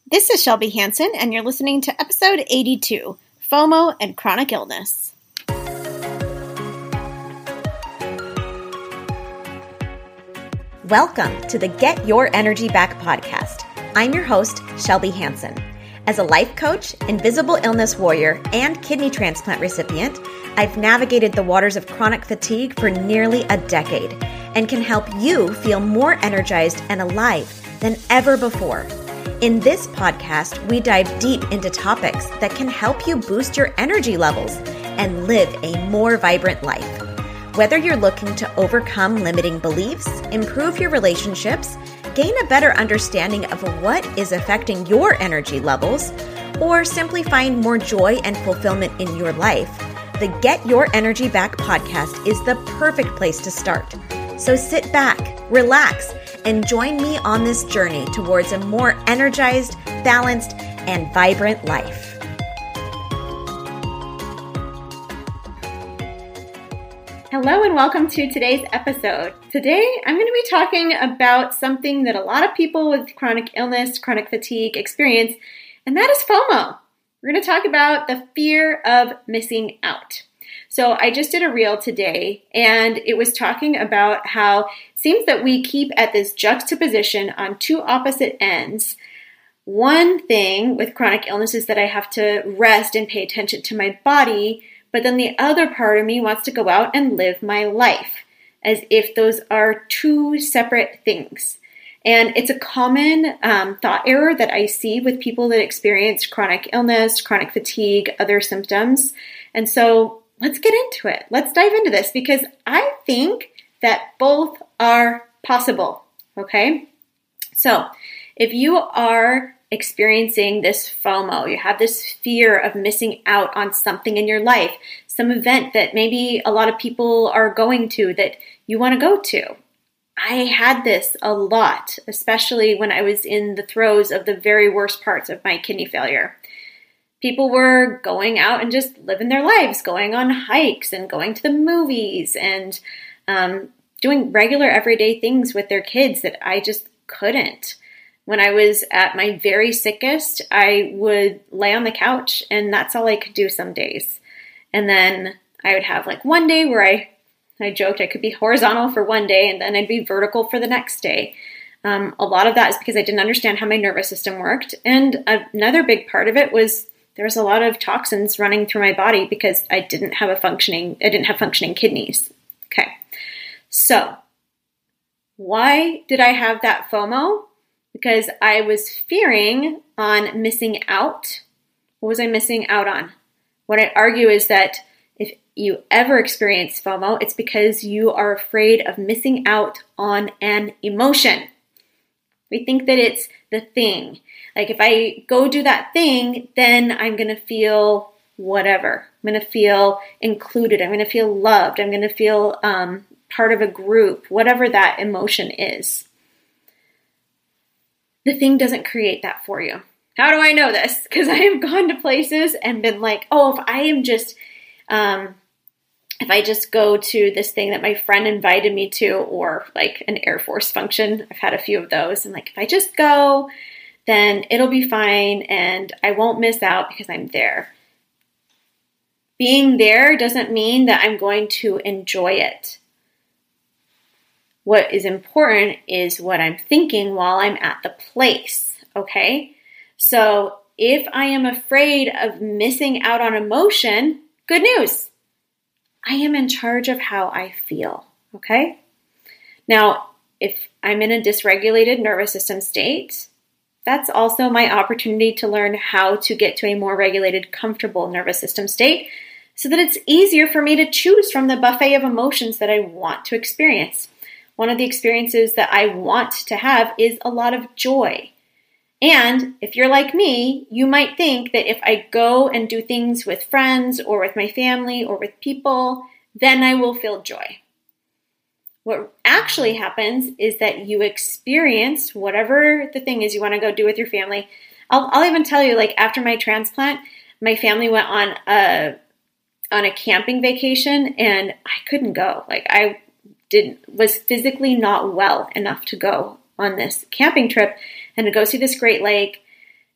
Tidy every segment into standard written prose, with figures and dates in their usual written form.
This is Shelby Hansen, and you're listening to episode 82, FOMO and Chronic Illness. Welcome to the Get Your Energy Back podcast. I'm your host, Shelby Hansen. As a life coach, invisible illness warrior, and kidney transplant recipient, I've navigated the waters of chronic fatigue for nearly a decade and can help you feel more energized and alive than ever before. In this podcast, we dive deep into topics that can help you boost your energy levels and live a more vibrant life. Whether you're looking to overcome limiting beliefs, improve your relationships, gain a better understanding of what is affecting your energy levels, or simply find more joy and fulfillment in your life, the Get Your Energy Back podcast is the perfect place to start. So sit back, relax, and join me on this journey towards a more energized, balanced, and vibrant life. Hello and welcome to today's episode. Today, I'm going to be talking about something that a lot of people with chronic illness, chronic fatigue experience, and that is FOMO. We're going to talk about the fear of missing out. So I just did a reel today, and it was talking about how it seems that we keep at this juxtaposition on two opposite ends. One thing with chronic illness is that I have to rest and pay attention to my body, but then the other part of me wants to go out and live my life, as if those are two separate things. And it's a common thought error that I see with people that experience chronic illness, chronic fatigue, other symptoms. And so let's get into it. Let's dive into this because I think that both are possible, okay? So if you are experiencing this FOMO, you have this fear of missing out on something in your life, some event that maybe a lot of people are going to that you want to go to. I had this a lot, especially when I was in the throes of the very worst parts of my kidney failure. People were going out and just living their lives, going on hikes and going to the movies and doing regular everyday things with their kids that I just couldn't. When I was at my very sickest, I would lay on the couch and that's all I could do some days. And then I would have like one day where I joked I could be horizontal for one day and then I'd be vertical for the next day. A lot of that is because I didn't understand how my nervous system worked. And another big part of it was there was a lot of toxins running through my body because I didn't have functioning kidneys. Okay. So why did I have that FOMO? Because I was fearing on missing out. What was I missing out on? What I argue is that if you ever experience FOMO, it's because you are afraid of missing out on an emotion. We think that it's the thing. Like if I go do that thing, then I'm going to feel whatever. I'm going to feel included. I'm going to feel loved. I'm going to feel part of a group, whatever that emotion is. The thing doesn't create that for you. How do I know this? Because I have gone to places and been like, oh, if I just go to this thing that my friend invited me to, or like an Air Force function, I've had a few of those. And like, if I just go, then it'll be fine and I won't miss out because I'm there. Being there doesn't mean that I'm going to enjoy it. What is important is what I'm thinking while I'm at the place, okay? So if I am afraid of missing out on emotion, good news. I am in charge of how I feel, okay? Now, if I'm in a dysregulated nervous system state, that's also my opportunity to learn how to get to a more regulated, comfortable nervous system state so that it's easier for me to choose from the buffet of emotions that I want to experience. One of the experiences that I want to have is a lot of joy. And if you're like me, you might think that if I go and do things with friends or with my family or with people, then I will feel joy. What actually happens is that you experience whatever the thing is you want to go do with your family. I'll even tell you, like after my transplant, my family went on a camping vacation and I couldn't go. Like I was physically not well enough to go on this camping trip and to go see this Great Lake.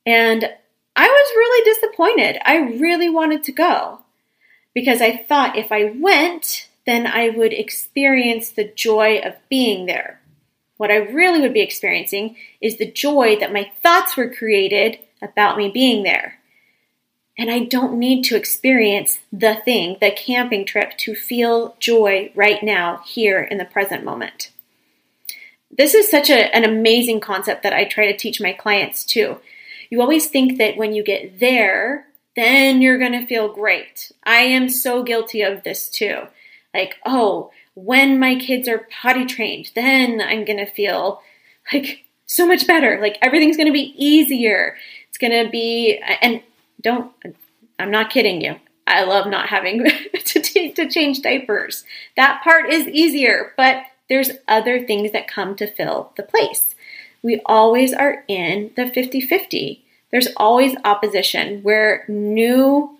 And I was really disappointed. I really wanted to go because I thought if I went, then I would experience the joy of being there. What I really would be experiencing is the joy that my thoughts were created about me being there. And I don't need to experience the thing, the camping trip, to feel joy right now, here in the present moment. This is such an amazing concept that I try to teach my clients too. You always think that when you get there, then you're going to feel great. I am so guilty of this too. Like, oh, when my kids are potty trained, then I'm going to feel like so much better. Like everything's going to be easier. It's going to be, and I'm not kidding you. I love not having to change diapers. That part is easier, but there's other things that come to fill the place. We always are in the 50-50. There's always opposition where new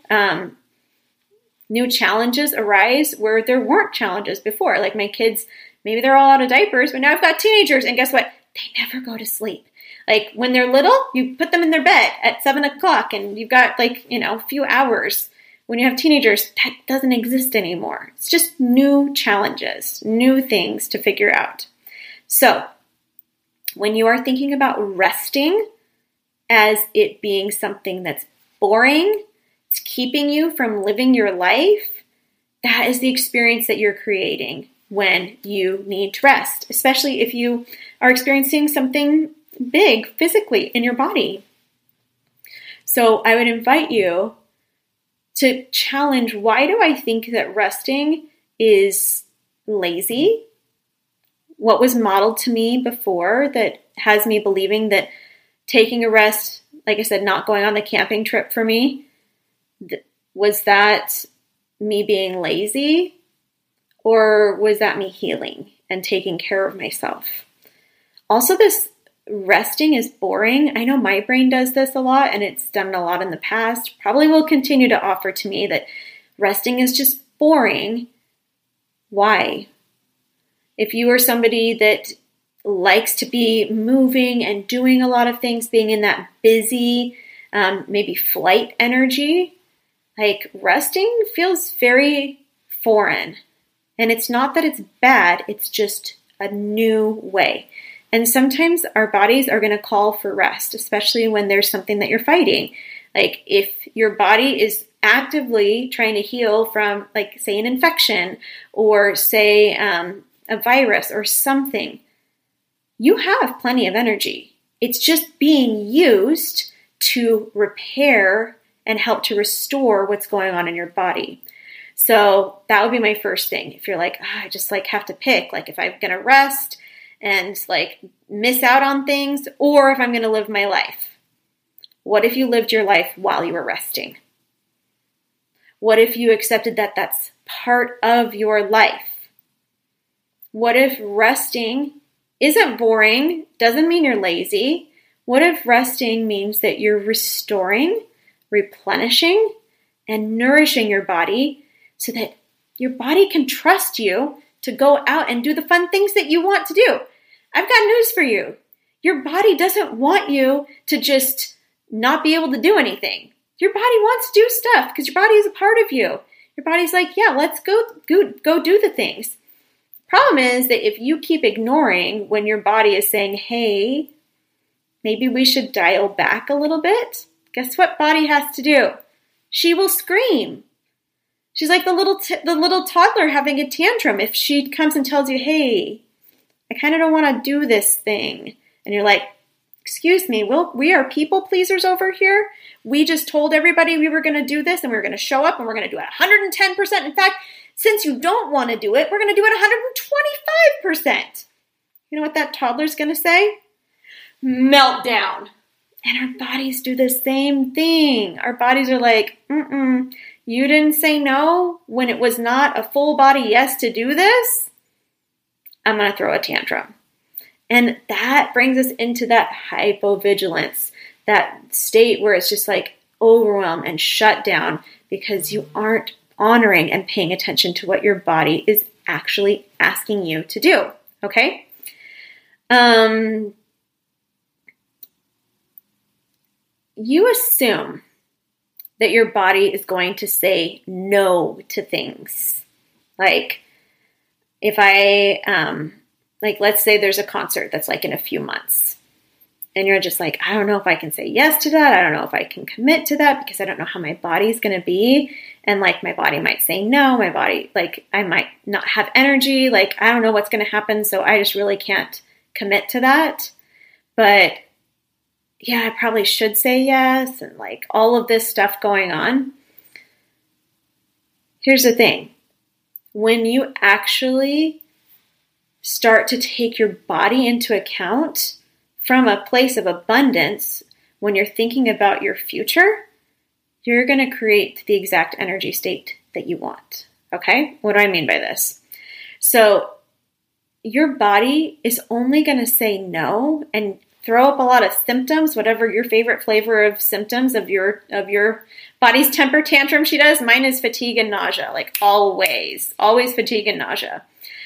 challenges arise where there weren't challenges before. Like my kids, maybe they're all out of diapers, but now I've got teenagers, and guess what? They never go to sleep. Like when they're little, you put them in their bed at 7 o'clock and you've got a few hours. When you have teenagers, that doesn't exist anymore. It's just new challenges, new things to figure out. So when you are thinking about resting as it being something that's boring, it's keeping you from living your life, that is the experience that you're creating when you need to rest, especially if you are experiencing something big physically in your body. So I would invite you to challenge, why do I think that resting is lazy? What was modeled to me before that has me believing that taking a rest, like I said, not going on the camping trip for me, was that me being lazy, or was that me healing and taking care of myself? Also, this resting is boring. I know my brain does this a lot, and it's done a lot in the past. Probably will continue to offer to me that resting is just boring. Why? If you are somebody that likes to be moving and doing a lot of things, being in that busy, maybe flight energy, like resting feels very foreign. And it's not that it's bad, it's just a new way. And sometimes our bodies are going to call for rest, especially when there's something that you're fighting. Like if your body is actively trying to heal from, like, say, an infection or say a virus or something, you have plenty of energy. It's just being used to repair and help to restore what's going on in your body. So that would be my first thing. If you're like, I just have to pick, if I'm going to rest and miss out on things, or if I'm going to live my life. What if you lived your life while you were resting? What if you accepted that that's part of your life? What if resting isn't boring, doesn't mean you're lazy? What if resting means that you're restoring, replenishing, and nourishing your body so that your body can trust you to go out and do the fun things that you want to do? I've got news for you. Your body doesn't want you to just not be able to do anything. Your body wants to do stuff because your body is a part of you. Your body's like, yeah, let's go do the things. Problem is that if you keep ignoring when your body is saying, hey, maybe we should dial back a little bit, guess what body has to do? She will scream. She's like the little toddler having a tantrum. If she comes and tells you, hey, I kind of don't want to do this thing. And you're like, excuse me, we are people pleasers over here. We just told everybody we were going to do this and we were going to show up and we're going to do it 110%. In fact, since you don't want to do it, we're going to do it 125%. You know what that toddler's going to say? Meltdown. And our bodies do the same thing. Our bodies are like, you didn't say no when it was not a full body yes to do this? I'm going to throw a tantrum. And that brings us into that hypovigilance, that state where it's just overwhelmed and shut down because you aren't honoring and paying attention to what your body is actually asking you to do. Okay? you assume that your body is going to say no to things. Like if let's say there's a concert that's like in a few months and you're just like, I don't know if I can say yes to that. I don't know if I can commit to that because I don't know how my body's going to be. And like my body might say no, my body, like I might not have energy. Like I don't know what's going to happen. So I just really can't commit to that. But yeah, I probably should say yes. And like all of this stuff going on. Here's the thing. When you actually start to take your body into account from a place of abundance, when you're thinking about your future, you're going to create the exact energy state that you want. Okay? What do I mean by this? So your body is only going to say no and throw up a lot of symptoms, whatever your favorite flavor of symptoms of your body's temper tantrum she does. Mine is fatigue and nausea, like always fatigue and nausea.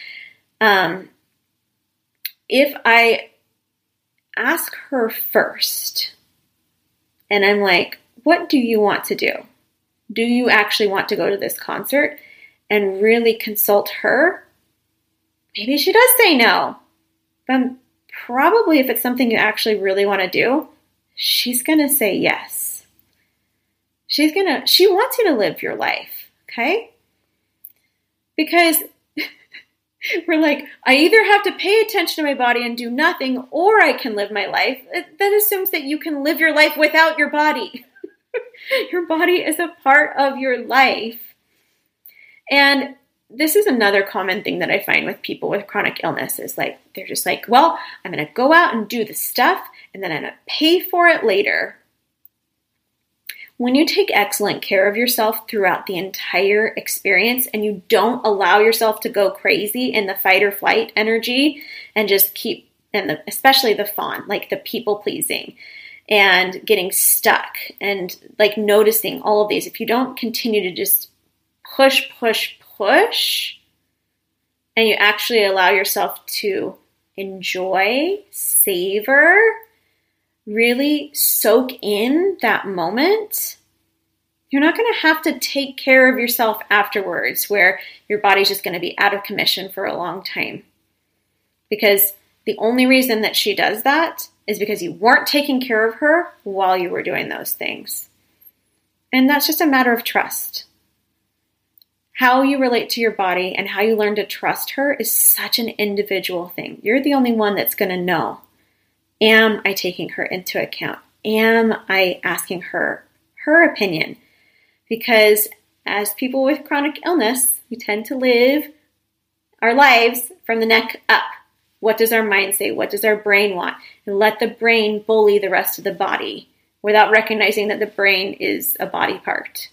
If I ask her first and I'm like, what do you want to do? Do you actually want to go to this concert? And really consult her? Maybe she does say no. But probably if it's something you actually really want to do, she's going to say yes. She wants you to live your life, okay? Because we're like, I either have to pay attention to my body and do nothing, or I can live my life. That assumes that you can live your life without your body. Your body is a part of your life. And this is another common thing that I find with people with chronic illness is like, they're just like, well, I'm going to go out and do the stuff and then I'm going to pay for it later. When you take excellent care of yourself throughout the entire experience and you don't allow yourself to go crazy in the fight or flight energy and just keep, especially the fawn, like the people pleasing and getting stuck and like noticing all of these, if you don't continue to just push, and you actually allow yourself to enjoy, savor, really soak in that moment, you're not going to have to take care of yourself afterwards where your body's just going to be out of commission for a long time. Because the only reason that she does that is because you weren't taking care of her while you were doing those things. And that's just a matter of trust. How you relate to your body and how you learn to trust her is such an individual thing. You're the only one that's going to know. Am I taking her into account? Am I asking her opinion? Because as people with chronic illness, we tend to live our lives from the neck up. What does our mind say? What does our brain want? And let the brain bully the rest of the body without recognizing that the brain is a body part.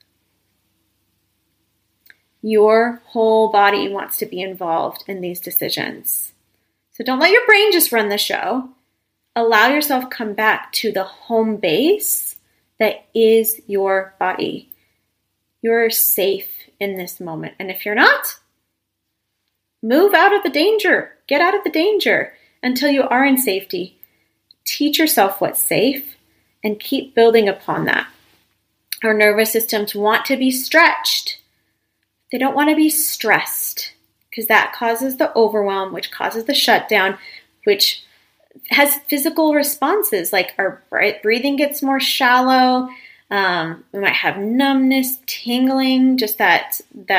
Your whole body wants to be involved in these decisions. So don't let your brain just run the show. Allow yourself come back to the home base that is your body. You're safe in this moment. And if you're not, move out of the danger. Get out of the danger until you are in safety. Teach yourself what's safe and keep building upon that. Our nervous systems want to be stretched. They don't want to be stressed because that causes the overwhelm, which causes the shutdown, which has physical responses like our breathing gets more shallow. We might have numbness, tingling, just that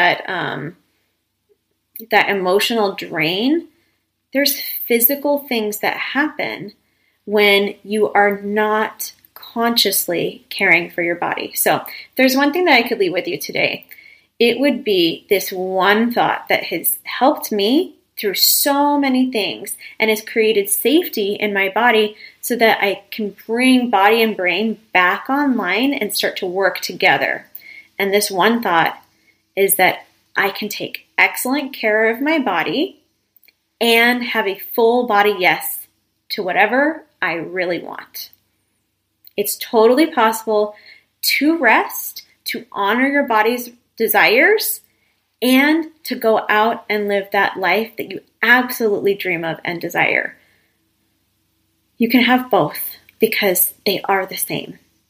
emotional drain. There's physical things that happen when you are not consciously caring for your body. So if there's one thing that I could leave with you today, it would be this one thought that has helped me through so many things and has created safety in my body so that I can bring body and brain back online and start to work together. And this one thought is that I can take excellent care of my body and have a full body yes to whatever I really want. It's totally possible to rest, to honor your body's desires, and to go out and live that life that you absolutely dream of and desire. You can have both because they are the same.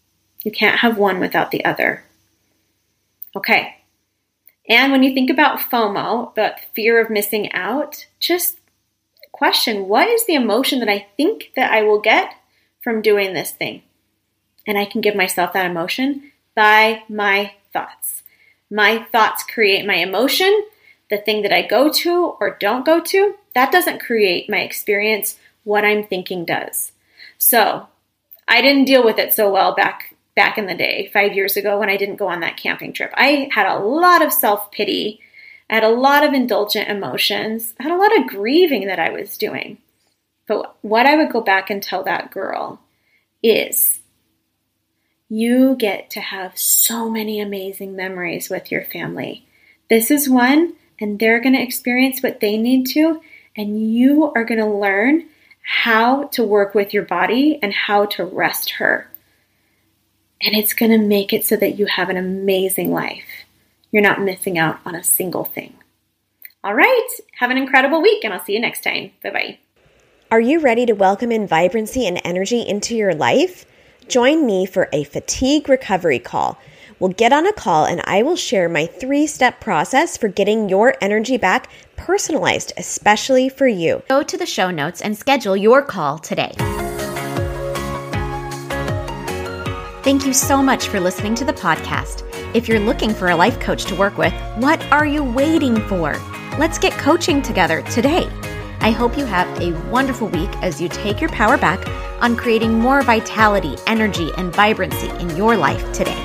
You can't have one without the other. Okay. And when you think about FOMO, about fear of missing out, just question, what is the emotion that I think that I will get from doing this thing? And I can give myself that emotion by my thoughts. My thoughts create my emotion. The thing that I go to or don't go to, that doesn't create my experience. What I'm thinking does. So I didn't deal with it so well back in the day, 5 years ago when I didn't go on that camping trip. I had a lot of self-pity. I had a lot of indulgent emotions. I had a lot of grieving that I was doing. But what I would go back and tell that girl is, you get to have so many amazing memories with your family. This is one, and they're going to experience what they need to, and you are going to learn how to work with your body and how to rest her. And it's going to make it so that you have an amazing life. You're not missing out on a single thing. All right. Have an incredible week, and I'll see you next time. Bye-bye. Are you ready to welcome in vibrancy and energy into your life? Join me for a fatigue recovery call. We'll get on a call and I will share my 3-step process for getting your energy back, personalized especially for you. Go to the show notes and schedule your call today. Thank you so much for listening to the podcast. If you're looking for a life coach to work with, what are you waiting for? Let's get coaching together today. I hope you have a wonderful week as you take your power back on creating more vitality, energy, and vibrancy in your life today.